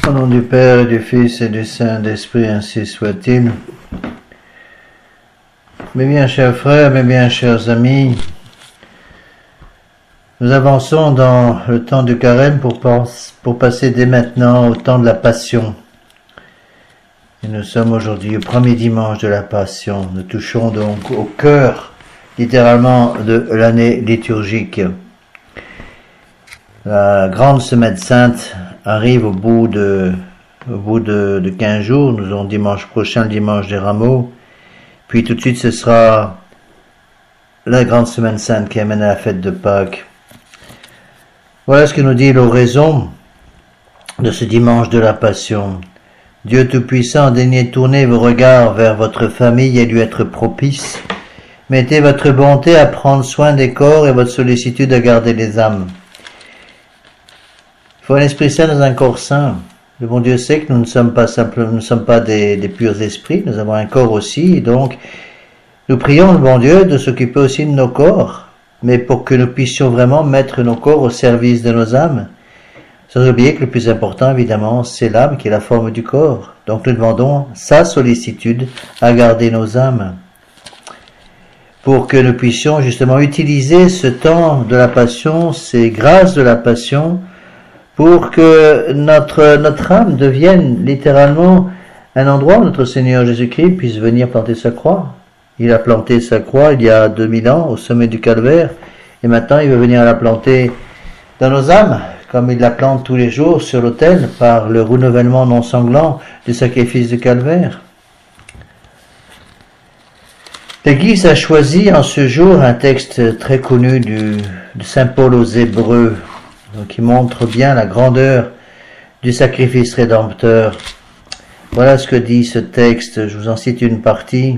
Au nom du Père et du Fils et du Saint-Esprit, ainsi soit-il. Mes bien chers frères, mes bien chers amis, nous avançons dans le temps du carême pour passer dès maintenant au temps de la Passion. Et nous sommes aujourd'hui au premier dimanche de la Passion. Nous touchons donc au cœur, littéralement, de l'année liturgique. La grande semaine sainte arrive au bout de 15 jours. Nous aurons dimanche prochain, le dimanche des Rameaux. Puis tout de suite, ce sera la grande semaine sainte qui amène à la fête de Pâques. Voilà ce que nous dit l'oraison de ce dimanche de la Passion. Dieu Tout-Puissant, daignez tourner vos regards vers votre famille et lui être propice. Mettez votre bonté à prendre soin des corps et votre sollicitude à garder les âmes. Il faut un esprit saint dans un corps saint. Le bon Dieu sait que nous ne sommes pas des purs esprits, nous avons un corps aussi, et donc nous prions le bon Dieu de s'occuper aussi de nos corps, mais pour que nous puissions vraiment mettre nos corps au service de nos âmes. Sans oublier que le plus important, évidemment, c'est l'âme qui est la forme du corps. Donc nous demandons sa sollicitude à garder nos âmes, pour que nous puissions justement utiliser ce temps de la Passion, ces grâces de la Passion, pour que notre âme devienne littéralement un endroit où notre Seigneur Jésus-Christ puisse venir planter sa croix. Il a planté sa croix il y a 2000 ans au sommet du Calvaire, et maintenant il veut venir la planter dans nos âmes, comme il la plante tous les jours sur l'autel par le renouvellement non sanglant du sacrifice du Calvaire. L'Église a choisi en ce jour un texte très connu de Saint Paul aux Hébreux, qui montre bien la grandeur du sacrifice rédempteur. Voilà ce que dit ce texte, je vous en cite une partie.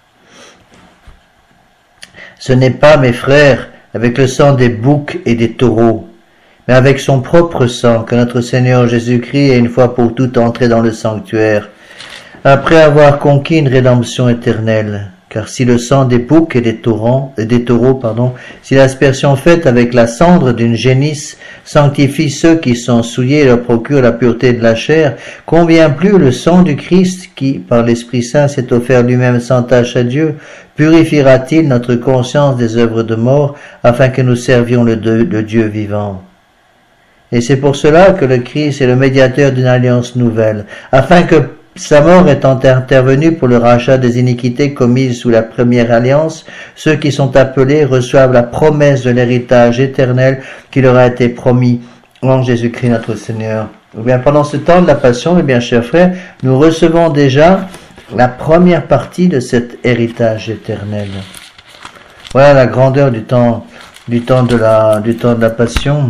Ce n'est pas, mes frères, avec le sang des boucs et des taureaux, mais avec son propre sang que notre Seigneur Jésus-Christ est une fois pour toutes entré dans le sanctuaire, après avoir conquis une rédemption éternelle. Car si le sang des boucs et des taureaux, si l'aspersion faite avec la cendre d'une génisse sanctifie ceux qui sont souillés et leur procure la pureté de la chair, combien plus le sang du Christ, qui, par l'Esprit Saint, s'est offert lui-même sans tache à Dieu, purifiera-t-il notre conscience des œuvres de mort, afin que nous servions le Dieu vivant. Et c'est pour cela que le Christ est le médiateur d'une alliance nouvelle, afin que sa mort étant intervenue pour le rachat des iniquités commises sous la première alliance, ceux qui sont appelés reçoivent la promesse de l'héritage éternel qui leur a été promis en Jésus-Christ notre Seigneur. Eh bien, pendant ce temps de la Passion, mes bien chers frères, nous recevons déjà la première partie de cet héritage éternel. Voilà la grandeur du temps de la Passion.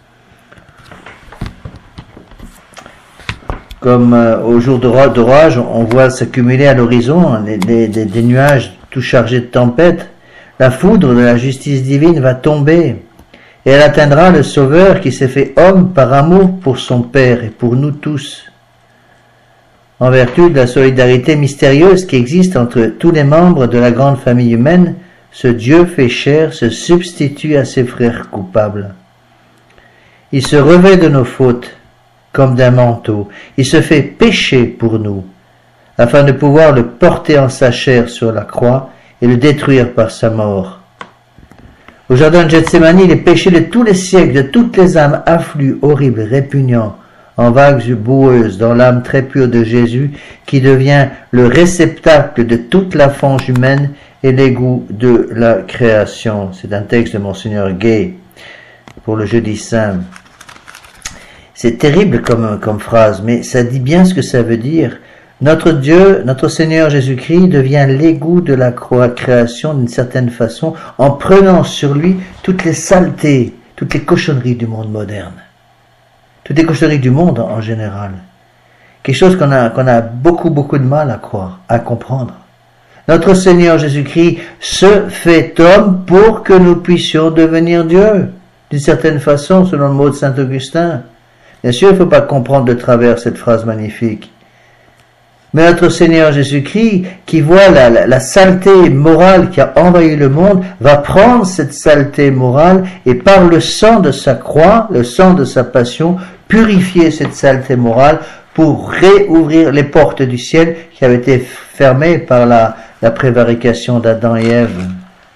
Comme au jour d'orage, on voit s'accumuler à l'horizon des nuages tout chargés de tempêtes. La foudre de la justice divine va tomber, et elle atteindra le Sauveur qui s'est fait homme par amour pour son Père et pour nous tous. En vertu de la solidarité mystérieuse qui existe entre tous les membres de la grande famille humaine, ce Dieu fait chair se substitue à ses frères coupables. Il se revêt de nos fautes, comme d'un manteau, il se fait pécher pour nous, afin de pouvoir le porter en sa chair sur la croix et le détruire par sa mort. Au jardin de Gethsémani, les péchés de tous les siècles, de toutes les âmes affluent, horribles, répugnants, en vagues boueuses dans l'âme très pure de Jésus, qui devient le réceptacle de toute la fange humaine et l'égout de la création. C'est un texte de Monseigneur Gay pour le Jeudi Saint. C'est terrible comme phrase, mais ça dit bien ce que ça veut dire. Notre Dieu, notre Seigneur Jésus-Christ devient l'égout de la création d'une certaine façon, en prenant sur lui toutes les saletés, toutes les cochonneries du monde moderne. Toutes les cochonneries du monde en général. Quelque chose qu'on a beaucoup de mal à croire, à comprendre. Notre Seigneur Jésus-Christ se fait homme pour que nous puissions devenir Dieu, d'une certaine façon, selon le mot de Saint Augustin. Bien sûr, il ne faut pas comprendre de travers cette phrase magnifique. Mais notre Seigneur Jésus-Christ, qui voit la saleté morale qui a envahi le monde, va prendre cette saleté morale et par le sang de sa croix, le sang de sa passion, purifier cette saleté morale pour réouvrir les portes du ciel qui avaient été fermées par la prévarication d'Adam et Ève.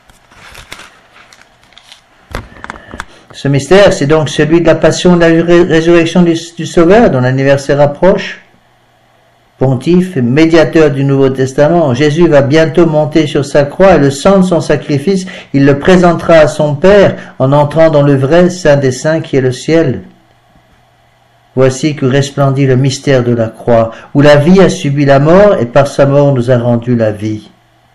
Ce mystère, c'est donc celui de la passion de la résurrection du Sauveur, dont l'anniversaire approche. Pontife, médiateur du Nouveau Testament, Jésus va bientôt monter sur sa croix et le sang de son sacrifice, il le présentera à son Père en entrant dans le vrai Saint des Saints qui est le ciel. Voici que resplendit le mystère de la croix, où la vie a subi la mort et par sa mort nous a rendu la vie.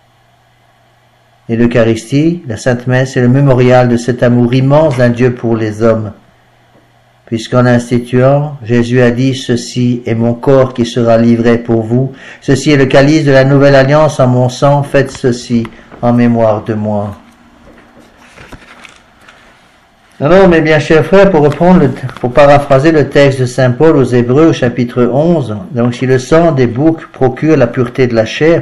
Et l'Eucharistie, la Sainte Messe, est le mémorial de cet amour immense d'un Dieu pour les hommes. Puisqu'en l'instituant, Jésus a dit « Ceci est mon corps qui sera livré pour vous. Ceci est le calice de la nouvelle alliance en mon sang. Faites ceci en mémoire de moi. » Alors, mes bien chers frères, pour paraphraser le texte de Saint Paul aux Hébreux, au chapitre 11, donc si le sang des boucs procurait la pureté de la chair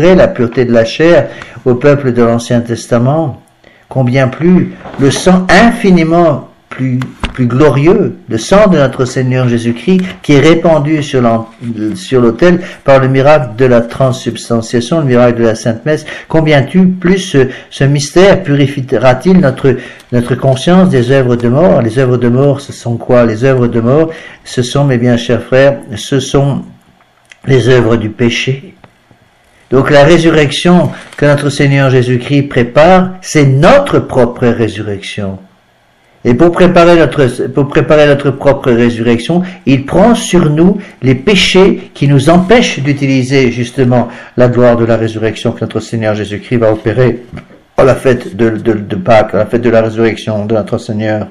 au peuple de l'Ancien Testament, combien plus le sang infiniment plus glorieux, le sang de notre Seigneur Jésus-Christ, qui est répandu sur l'autel par le miracle de la transsubstantiation, le miracle de la Sainte Messe, combien plus ce mystère purifiera-t-il notre conscience des œuvres de mort. Les œuvres de mort, ce sont quoi? Les œuvres de mort, ce sont, mes bien chers frères, ce sont les œuvres du péché. Donc la résurrection que notre Seigneur Jésus-Christ prépare, c'est notre propre résurrection. Et pour préparer notre propre résurrection, il prend sur nous les péchés qui nous empêchent d'utiliser justement la gloire de la résurrection que notre Seigneur Jésus-Christ va opérer à la fête de Pâques, à la fête de la résurrection de notre Seigneur.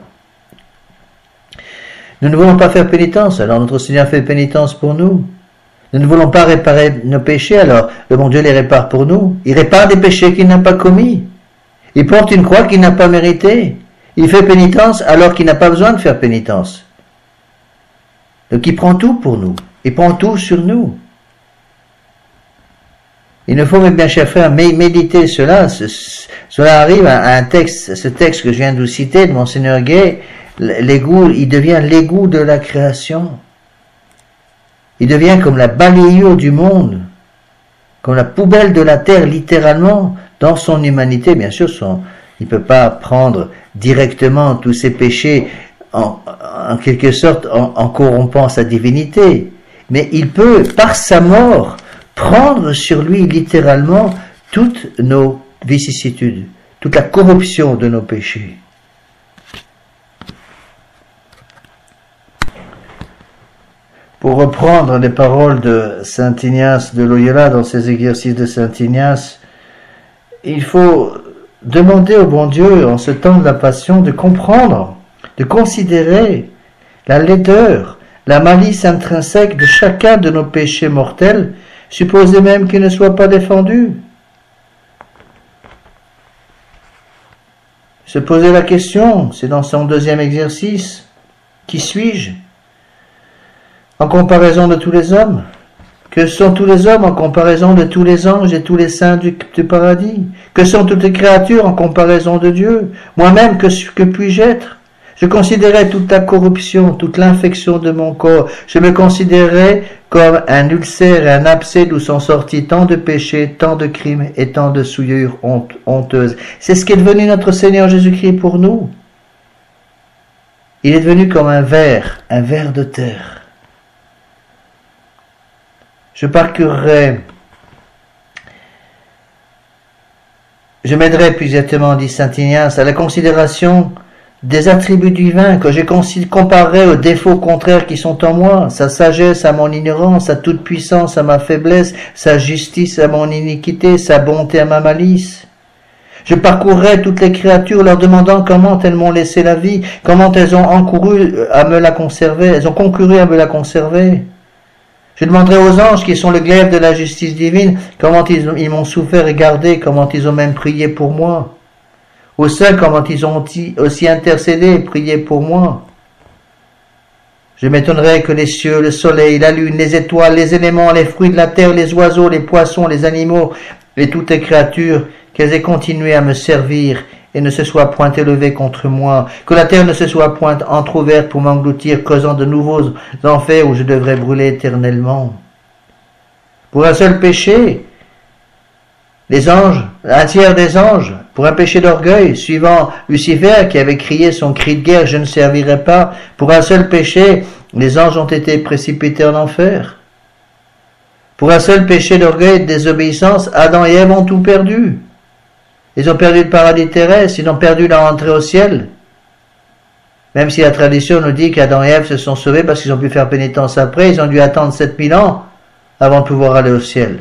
Nous ne voulons pas faire pénitence, alors notre Seigneur fait pénitence pour nous. Nous ne voulons pas réparer nos péchés, alors le bon Dieu les répare pour nous. Il répare des péchés qu'il n'a pas commis. Il porte une croix qu'il n'a pas méritée. Il fait pénitence alors qu'il n'a pas besoin de faire pénitence. Donc il prend tout pour nous. Il prend tout sur nous. Il nous faut, mes bien chers frères, méditer cela. Cela arrive à un texte, ce texte que je viens de vous citer, de Monseigneur Gay, l'égout, il devient l'égout de la création. Il devient comme la balayure du monde, comme la poubelle de la terre, littéralement, dans son humanité. Bien sûr, il ne peut pas prendre directement tous ses péchés en quelque sorte en corrompant sa divinité, mais il peut, par sa mort, prendre sur lui littéralement toutes nos vicissitudes, toute la corruption de nos péchés. Pour reprendre les paroles de Saint Ignace de Loyola dans ses exercices de Saint Ignace, il faut demander au bon Dieu, en ce temps de la passion, de comprendre, de considérer la laideur, la malice intrinsèque de chacun de nos péchés mortels, supposé même qu'ils ne soient pas défendus. Se poser la question, c'est dans son deuxième exercice, qui suis-je en comparaison de tous les hommes? Que sont tous les hommes en comparaison de tous les anges et tous les saints du paradis? Que sont toutes les créatures en comparaison de Dieu? Moi-même, que puis-je être? Je considérais toute la corruption, toute l'infection de mon corps. Je me considérais comme un ulcère et un abcès d'où sont sortis tant de péchés, tant de crimes et tant de souillures honteuses. C'est ce qu'est devenu notre Seigneur Jésus-Christ pour nous. Il est devenu comme un ver de terre. Je m'aiderai plus exactement, dit Saint Ignace, à la considération des attributs divins que je comparerai aux défauts contraires qui sont en moi, sa sagesse à mon ignorance, sa toute-puissance à ma faiblesse, sa justice à mon iniquité, sa bonté à ma malice. Je parcourrai toutes les créatures leur demandant comment elles m'ont laissé la vie, comment elles ont concouru à me la conserver. Je demanderai aux anges qui sont le glaive de la justice divine, comment ils m'ont souffert et gardé, comment ils ont même prié pour moi. Aux saints, comment ils ont aussi intercédé et prié pour moi. Je m'étonnerai que les cieux, le soleil, la lune, les étoiles, les éléments, les fruits de la terre, les oiseaux, les poissons, les animaux et toutes les créatures, qu'elles aient continué à me servir et ne se soit point élevé contre moi, que la terre ne se soit point entr'ouverte pour m'engloutir, causant de nouveaux enfers où je devrais brûler éternellement. Pour un seul péché, les anges, un tiers des anges, pour un péché d'orgueil, suivant Lucifer qui avait crié son cri de guerre, je ne servirai pas, pour un seul péché, les anges ont été précipités en enfer. Pour un seul péché d'orgueil et de désobéissance, Adam et Ève ont tout perdu. Ils ont perdu le paradis terrestre, ils ont perdu la rentrée au ciel. Même si la tradition nous dit qu'Adam et Ève se sont sauvés parce qu'ils ont pu faire pénitence après, ils ont dû attendre 7000 ans avant de pouvoir aller au ciel.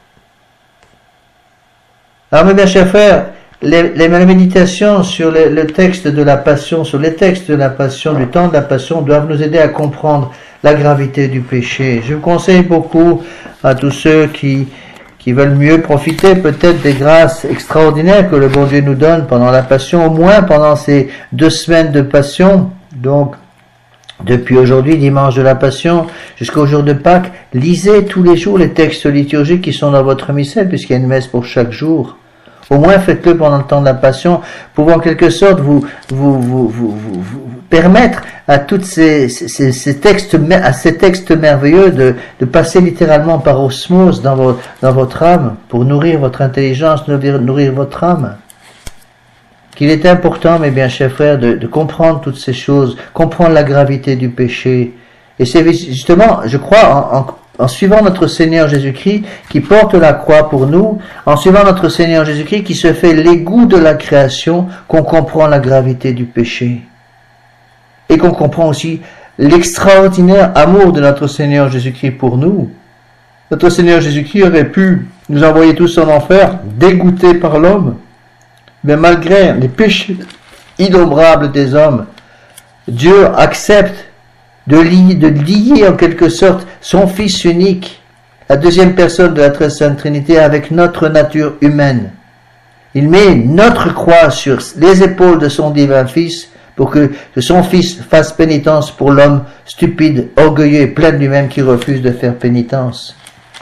Alors mes bien chers frères, les méditations sur le texte de la Passion, sur les textes de la Passion, du temps de la Passion, doivent nous aider à comprendre la gravité du péché. Je vous conseille beaucoup à tous ceux qui veulent mieux profiter peut-être des grâces extraordinaires que le bon Dieu nous donne pendant la Passion, au moins pendant ces 2 semaines de Passion. Donc, depuis aujourd'hui, dimanche de la Passion, jusqu'au jour de Pâques, lisez tous les jours les textes liturgiques qui sont dans votre missel, puisqu'il y a une messe pour chaque jour. Au moins, faites-le pendant le temps de la Passion, pour en quelque sorte vous permettre à tous ces textes, à ces textes merveilleux de passer littéralement par osmose dans votre âme, pour nourrir votre intelligence, nourrir votre âme. Qu'il est important, mes bien chers frères, de comprendre toutes ces choses, comprendre la gravité du péché. Et c'est justement, je crois, en suivant notre Seigneur Jésus-Christ qui porte la croix pour nous, en suivant notre Seigneur Jésus-Christ qui se fait l'égout de la création, qu'on comprend la gravité du péché. Et qu'on comprend aussi l'extraordinaire amour de notre Seigneur Jésus-Christ pour nous. Notre Seigneur Jésus-Christ aurait pu nous envoyer tous en enfer, dégoûtés par l'homme. Mais malgré les péchés innombrables des hommes, Dieu accepte de lier en quelque sorte son Fils unique, la deuxième personne de la très sainte Trinité, avec notre nature humaine. Il met notre croix sur les épaules de son divin Fils pour que son Fils fasse pénitence pour l'homme stupide, orgueilleux et plein de lui-même qui refuse de faire pénitence.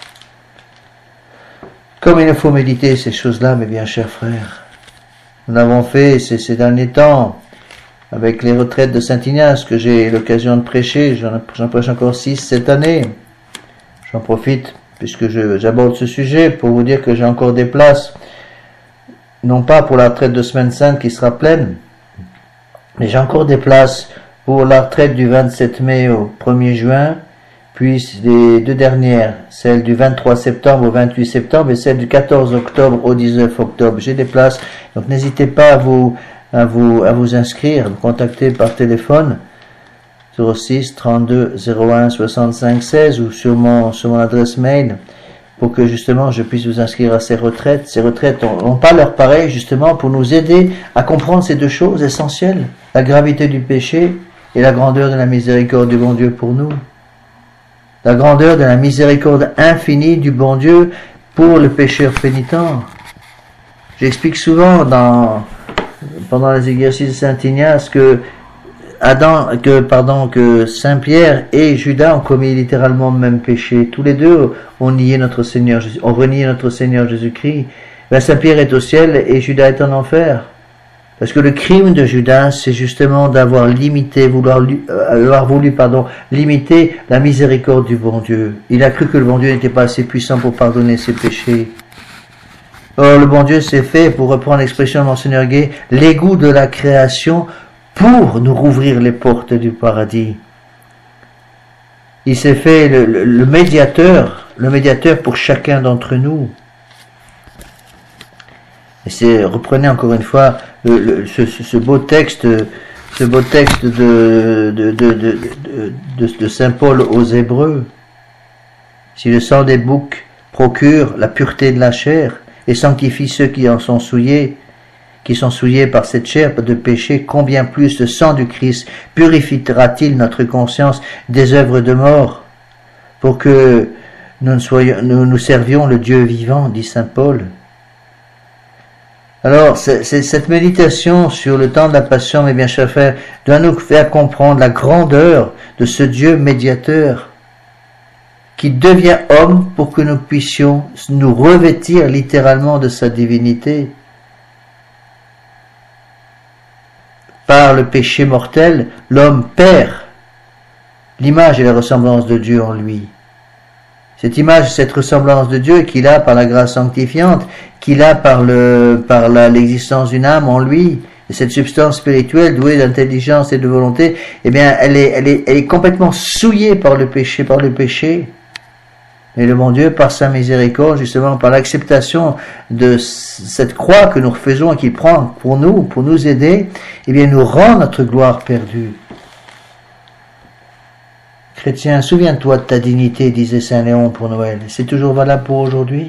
Comme il nous faut méditer ces choses-là, mes bien chers frères. Nous l'avons fait ces derniers temps avec les retraites de Saint-Ignace que j'ai l'occasion de prêcher. J'en prêche encore 6 cette année. J'en profite puisque j'aborde ce sujet pour vous dire que j'ai encore des places, non pas pour la retraite de Semaine Sainte qui sera pleine, mais j'ai encore des places pour la retraite du 27 mai au 1er juin, puis les 2 dernières, celle du 23 septembre au 28 septembre et celle du 14 octobre au 19 octobre. J'ai des places, donc n'hésitez pas à vous inscrire, à me contacter par téléphone 06 32 01 65 16 ou sur mon adresse mail pour que justement je puisse vous inscrire à ces retraites. Ces retraites n'ont pas leur pareil justement pour nous aider à comprendre ces 2 choses essentielles, la gravité du péché et la grandeur de la miséricorde du bon Dieu pour nous. La grandeur de la miséricorde infinie du bon Dieu pour le pécheur pénitent. J'explique souvent pendant les exercices de Saint-Ignace que Saint-Pierre et Judas ont commis littéralement le même péché. Tous les deux ont renié notre Seigneur Jésus-Christ. Saint-Pierre est au ciel et Judas est en enfer. Parce que le crime de Judas, c'est justement d'avoir limité, limiter la miséricorde du bon Dieu. Il a cru que le bon Dieu n'était pas assez puissant pour pardonner ses péchés. Or, le bon Dieu s'est fait, pour reprendre l'expression de Monseigneur Gay, l'égout de la création pour nous rouvrir les portes du paradis. Il s'est fait le médiateur pour chacun d'entre nous. Et reprenez encore une fois ce beau texte de Saint Paul aux Hébreux. Si le sang des boucs procure la pureté de la chair et sanctifie ceux qui sont souillés par cette chair de péché, combien plus le sang du Christ purifiera-t-il notre conscience des œuvres de mort, pour que nous servions le Dieu vivant, dit Saint Paul. Alors, cette méditation sur le temps de la Passion, mes bien chers frères, doit nous faire comprendre la grandeur de ce Dieu médiateur qui devient homme pour que nous puissions nous revêtir littéralement de sa divinité. par le péché mortel, l'homme perd l'image et la ressemblance de Dieu en lui. Cette image, cette ressemblance de Dieu qu'il a par la grâce sanctifiante, qu'il a par l'existence d'une âme en lui, et cette substance spirituelle douée d'intelligence et de volonté, eh bien, elle est complètement souillée par le péché. Et le bon Dieu, par sa miséricorde, justement, par l'acceptation de cette croix que nous refaisons et qu'il prend pour nous aider, eh bien, nous rend notre gloire perdue. Chrétien, souviens-toi de ta dignité, disait Saint Léon pour Noël. C'est toujours valable pour aujourd'hui.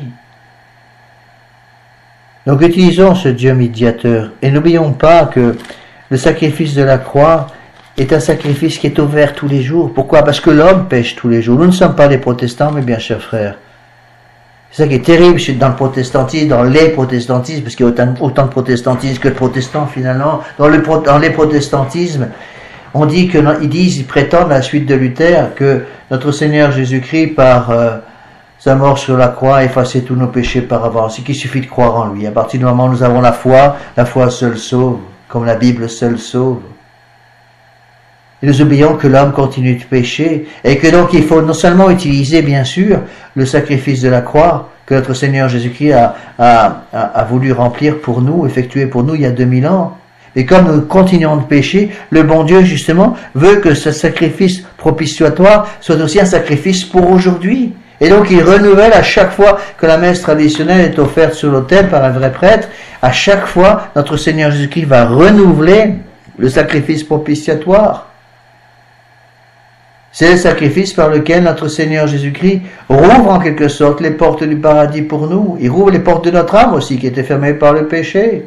Donc utilisons ce Dieu médiateur et n'oublions pas que le sacrifice de la croix est un sacrifice qui est ouvert tous les jours. Pourquoi? Parce que l'homme pêche tous les jours. Nous ne sommes pas des protestants, mais bien chers frères. C'est ça qui est terrible dans le protestantisme, dans les protestantismes, parce qu'il y a autant de protestantisme que de protestants finalement. Dans les protestantismes, on dit ils prétendent à la suite de Luther que notre Seigneur Jésus-Christ par sa mort sur la croix a effacé tous nos péchés par avance. C'est qu'il suffit de croire en lui. À partir du moment où nous avons la foi seule sauve, comme la Bible seule sauve. Et nous oublions que l'homme continue de pécher et que donc il faut non seulement utiliser bien sûr le sacrifice de la croix que notre Seigneur Jésus-Christ a voulu remplir pour nous, effectuer pour nous il y a 2000 ans. Et comme nous continuons de pécher, le bon Dieu, justement, veut que ce sacrifice propitiatoire soit aussi un sacrifice pour aujourd'hui. Et donc, il renouvelle à chaque fois que la messe traditionnelle est offerte sur l'autel par un vrai prêtre, à chaque fois, notre Seigneur Jésus-Christ va renouveler le sacrifice propitiatoire. C'est le sacrifice par lequel notre Seigneur Jésus-Christ rouvre en quelque sorte les portes du paradis pour nous. Il rouvre les portes de notre âme aussi, qui étaient fermées par le péché.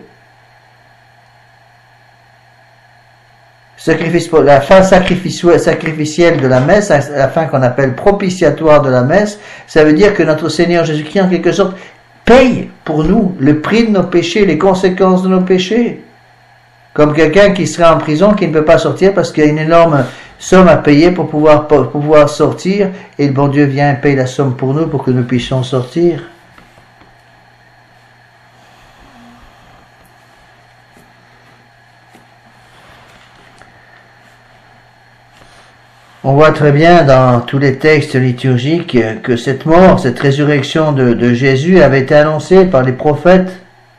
La fin sacrificielle de la messe, la fin qu'on appelle propitiatoire de la messe, ça veut dire que notre Seigneur Jésus-Christ, en quelque sorte, paye pour nous le prix de nos péchés, les conséquences de nos péchés. Comme quelqu'un qui serait en prison, qui ne peut pas sortir parce qu'il y a une énorme somme à payer pour pouvoir sortir, et le bon Dieu vient et paye la somme pour nous pour que nous puissions sortir. On voit très bien dans tous les textes liturgiques que cette mort, cette résurrection de Jésus avait été annoncée par les prophètes.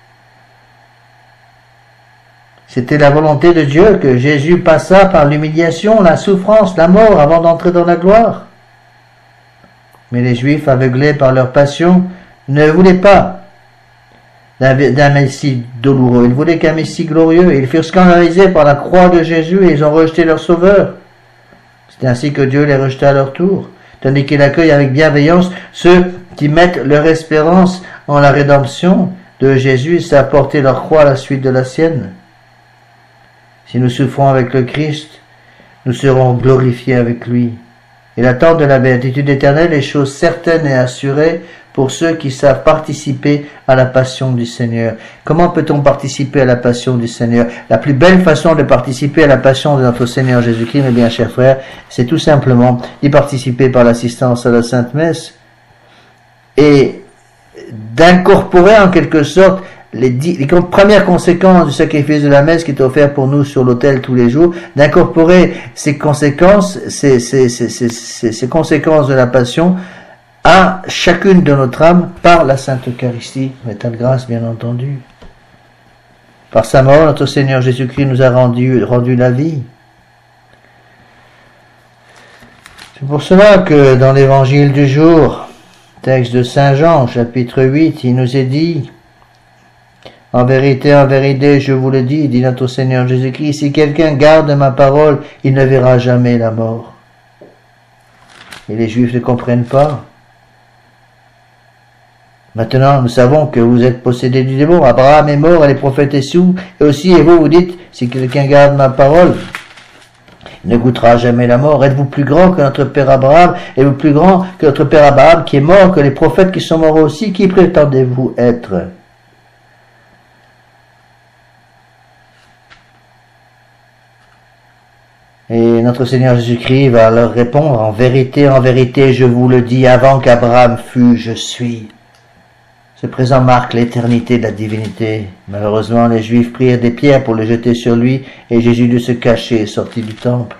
C'était la volonté de Dieu que Jésus passât par l'humiliation, la souffrance, la mort avant d'entrer dans la gloire. Mais les Juifs, aveuglés par leur passion, ne voulaient pas d'un Messie douloureux. Ils voulaient qu'un Messie glorieux. Ils furent scandalisés par la croix de Jésus et ils ont rejeté leur Sauveur. C'est ainsi que Dieu les rejeta à leur tour, tandis qu'il accueille avec bienveillance ceux qui mettent leur espérance en la rédemption de Jésus et s'est apporté leur croix à la suite de la sienne. Si nous souffrons avec le Christ, nous serons glorifiés avec lui. Et l'attente de la béatitude éternelle est chose certaine et assurée pour ceux qui savent participer à la passion du Seigneur. Comment peut-on participer à la passion du Seigneur? La plus belle façon de participer à la passion de notre Seigneur Jésus-Christ, mes bien chers frères, c'est tout simplement d'y participer par l'assistance à la Sainte Messe et d'incorporer en quelque sorte les premières conséquences du sacrifice de la messe qui est offert pour nous sur l'autel tous les jours, d'incorporer ces conséquences, ces conséquences de la passion à chacune de notre âme par la Sainte Eucharistie, état de grâce bien entendu. Par sa mort, notre Seigneur Jésus-Christ nous a rendu la vie. C'est pour cela que dans l'évangile du jour, texte de Saint Jean, chapitre 8, il nous est dit: en vérité, je vous le dis, dit notre Seigneur Jésus-Christ, si quelqu'un garde ma parole, il ne verra jamais la mort. Et les Juifs ne comprennent pas. Maintenant, nous savons que vous êtes possédés du démon. Abraham est mort et les prophètes est sous. Et aussi, et vous dites, si quelqu'un garde ma parole, il ne goûtera jamais la mort. Êtes-vous plus grand que notre père Abraham? Êtes-vous plus grand que notre père Abraham qui est mort, que les prophètes qui sont morts aussi? Qui prétendez-vous être? Et notre Seigneur Jésus-Christ va leur répondre, en vérité, je vous le dis, avant qu'Abraham fût, je suis. Ce présent marque l'éternité de la divinité. Malheureusement, les Juifs prirent des pierres pour le jeter sur lui, et Jésus dut se cacher et sortit du temple.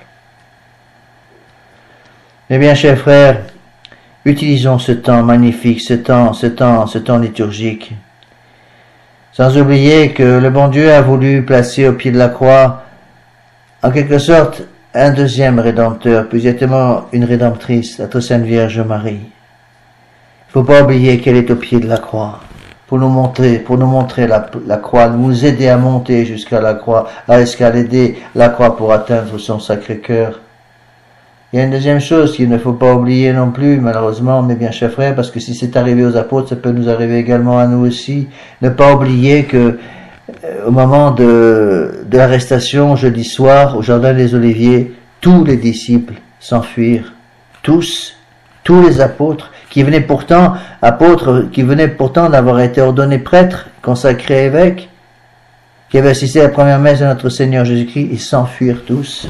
Eh bien, chers frères, utilisons ce temps magnifique, ce temps liturgique. Sans oublier que le bon Dieu a voulu placer au pied de la croix, en quelque sorte, un deuxième rédempteur, plus exactement une rédemptrice, la très sainte Vierge Marie. Il ne faut pas oublier qu'elle est au pied de la croix, pour nous montrer la croix, nous aider à monter jusqu'à la croix, à escalader la croix pour atteindre son sacré cœur. Il y a une deuxième chose qu'il ne faut pas oublier non plus, malheureusement, mes bien chers frères, parce que si c'est arrivé aux apôtres, ça peut nous arriver également à nous aussi. Ne pas oublier que au moment de l'arrestation, jeudi soir, au Jardin des Oliviers, tous les disciples s'enfuirent. Tous les apôtres, qui venaient pourtant d'avoir été ordonnés prêtres, consacrés évêques, qui avaient assisté à la première messe de notre Seigneur Jésus-Christ, ils s'enfuirent tous.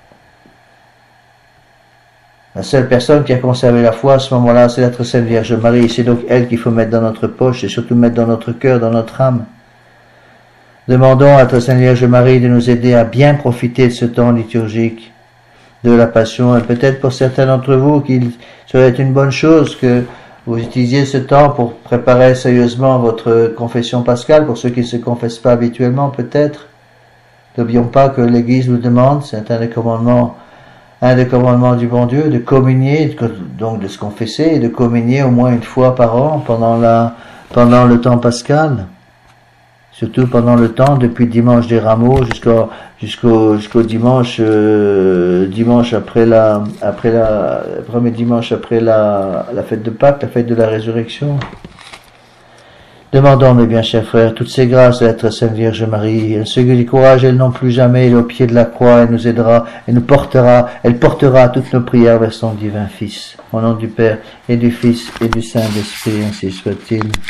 La seule personne qui a conservé la foi à ce moment-là, c'est la très sainte Vierge Marie. C'est donc elle qu'il faut mettre dans notre poche et surtout mettre dans notre cœur, dans notre âme. Demandons à la très sainte Vierge Marie de nous aider à bien profiter de ce temps liturgique de la Passion. Et peut-être pour certains d'entre vous qu'il serait une bonne chose que vous utilisiez ce temps pour préparer sérieusement votre confession pascale, pour ceux qui ne se confessent pas habituellement peut-être. N'oublions pas que l'Église nous demande, c'est un des commandements du bon Dieu, de communier, donc de se confesser et de communier au moins une fois par an pendant le temps pascal. Surtout pendant le temps depuis le dimanche des Rameaux jusqu'au dimanche premier dimanche après la fête de Pâques, la fête de la résurrection. Demandons, mes bien chers frères, toutes ces grâces à la très sainte Vierge Marie. Elle se du courage, elle non plus jamais, elle est au pied de la croix, elle nous aidera, elle portera toutes nos prières vers son divin Fils. Au nom du Père et du Fils et du Saint-Esprit, ainsi soit-il.